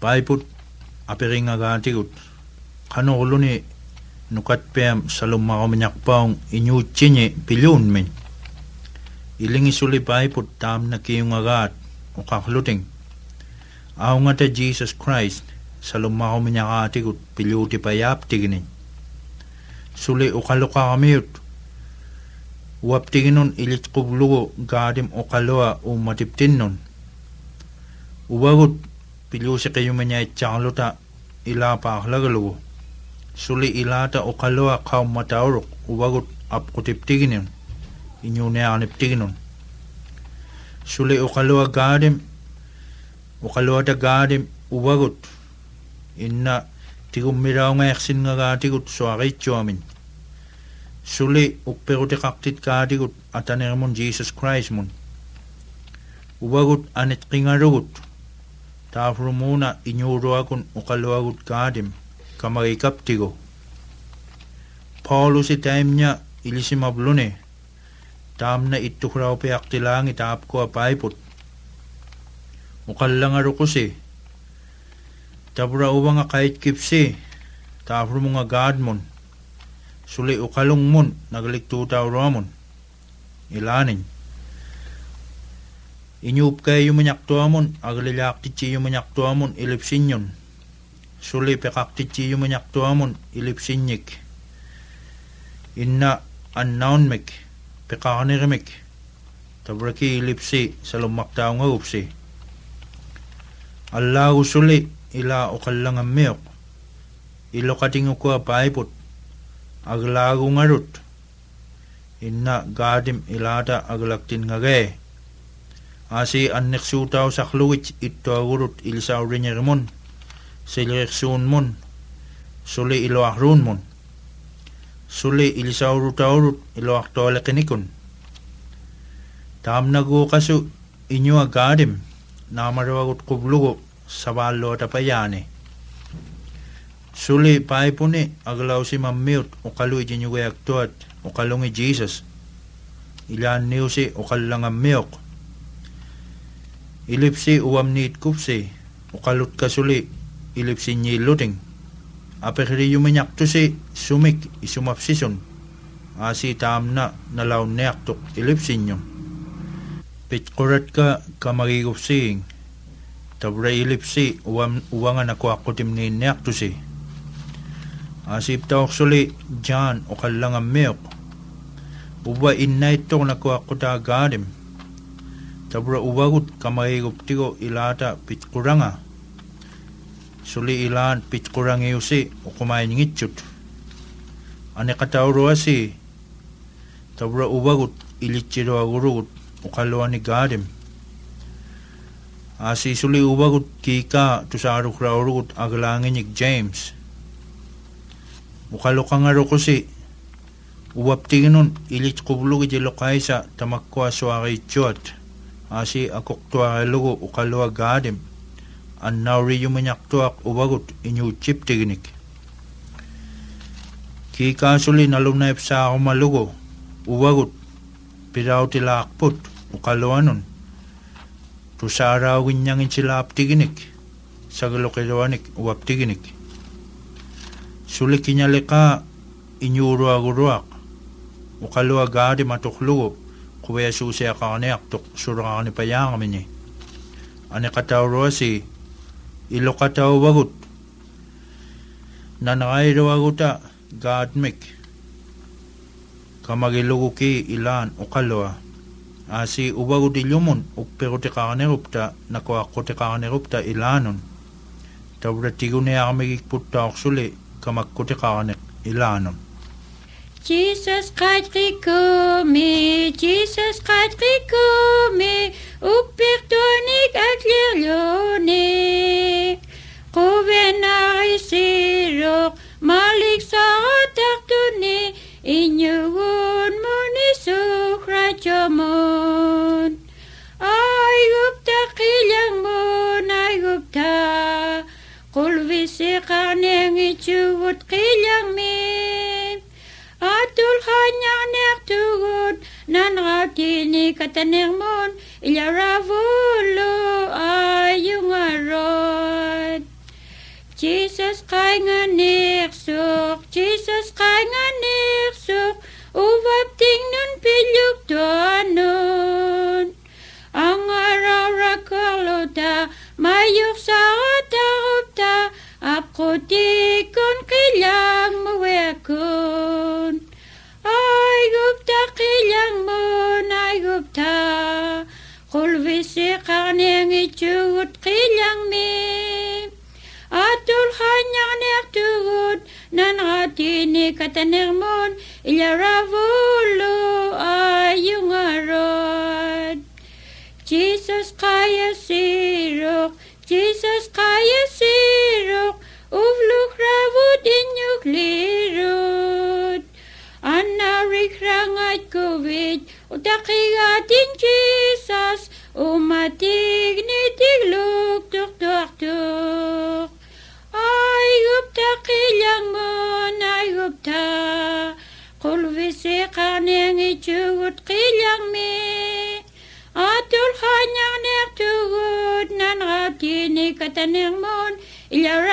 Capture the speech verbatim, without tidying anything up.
Paiput apiring agatigut. Kano ulo ni nukat pem salum makamanyak paong inyutsinye pilyun men. Iling isuli paiput tam na kiyong agat o kakluting. Aw nga ta Jesus Christ salum makamanyak atigut pilyuti payap tiginin. Suli ukaluka kamiyut. Uwap tiginon ilit kublugo gadim ukaloa o matiptin nun. Uwagut pilyusi kayo manya itsakalota ila pa aklagalugo. Suli ilata o kaloa kaum mataurok uwagut ap kutiptiginin. Inyo na aniptiginon. Suli o kaloa gadim o kaloa da gadim uwagut. Inna tigum miraw nga eksin nga gatigut so akityo amin. Suli ukperuti kaktit gatigut at aniramon Jesus Christ mon. Uwagut anit kingarugut. Tafro muna inyuro akon ukalawagut gadim kamarikap tigo. Paulo si time niya ilisimablone. Tam na itukraw piyaktilang itap ko apaipot. Ukalangar ko si. Tabra uwa nga kahit kipsi. Tafro mo nga gadmon. Suli ukalong mon nagliktuta ramon. Ilanin. Inyup kayo yung manyaktuamon, aglilaktit yung manyaktuamon, ilipsin yun. Suli pekaktit yung manyaktuamon, ilipsinyik. Inna annaunmek, pekakanirmek. Tabraki ilipsi, sa lumaktaw nga upsi. Allahu suli, ila ukalang amiyok. Ilo katingo ko apaipot, aglago nga rut. Inna gadim ilata aglaktin nga gaya. Asi anek sutaw sa kluwit ito agurut ilisaw rinyermon. Siliriksun mon. Suli iloakrun mon. Suli ilisaw rutaurut iloak tolekinikon. Tam nagu kasu inyo agadim. Namarawagut kublugo sa balo tapayane. Suli paipuni aglaw si mammiut o kaluit inyo gayagtuat o kalungi Jesus. Ilan niyo si o kalang ammiok. Ilipsi uwam nit kupsi, ukalut kasuli, ilipsi nyi luting. Apekri yumanyak to si sumik isumapsison. Asi tam na nalaw neaktok ilipsi nyo. Pitkurat ka kamarigupsing. Tabra ilipsi uwam uwangan ako akutim ni neak to si. Asip tawak suli dyan ukalang amiyok. Uwa innay tong nako ako tagadim. Tabra uwagut kamarigup tigo ilata pitkuranga. Suli ilan pitkurangi usi o kumain ngitchut. Ane katawro asi. Tabra uwagut ilichiro agurugut o kaluan ni gadim. Asi suli uwagut kika tusaruk raurugut aglangin ni James. O kalukang aro kusi. Uwap tinginon ilit kublug ijilokaysa tamakwa suwari chot. Asi akok tuwa lugo ukalwa gadim. An nauri yumanyak tuwak uwagut inyu chip tiginik. Kika suli nalunayp sa ako malugo. Uwagut. Piraw tila akput ukalwa nun. Tusaraw ginyangin sila ap tiginik. Sagalokilawanik uwap tiginik. Suli kinyalika inyuro aguruak. Ukalwa gadim atok lugo. Kuya susi akane aktok surang ni payang kami ni. Ane katawro si ilo kataw wagut. Nanakayro waguta gadmik. Kamagilugo ki ilan ukalwa. Asi uwagut ilyumon ukpero te kakane rupta nakuha ko te kakane rupta ilanon. Tawra tigo niya kami kikputa aksuli kamak ko te kakane ilanon. Jesus Christ rikome, Jesus Christ rikome, uppertonik at lirlonik. Kovenari sirok, malik sa otaktuni, inyuun mo ni sukratjamon. Ay gupta kilang mo, ay gupta, kulvisi karneng ichugut kilang min. Atul kanya nektugun nan ratini katanermon ilaravulo ayung arod. kaingan niksuk, Jesus kaingan niksuk, uvap ting nun pilyuk tuanun. Ang araw rakalota, mayuk sa atarupta, apkotikon kilang mawekun. Ay gupta kilang mun, ay gupta, kulvisi karneng ichugut kilang mi. Atul hanyang nektugut, nan ratini katanermon, ilaravulu ayung arod. Jesus kaya sirok, Jesus kaya sirok, uvluk ravut inyuk lirut. Anarik rangat covid, utakigatin Jesus, umatig nitigluk tuk tuk tuk. Ay gupta kilang mon, ay gupta, kulvisi karneng ichugut kilang mi. Atul hanyang nektugut, nan ratini kataneng mon, ilara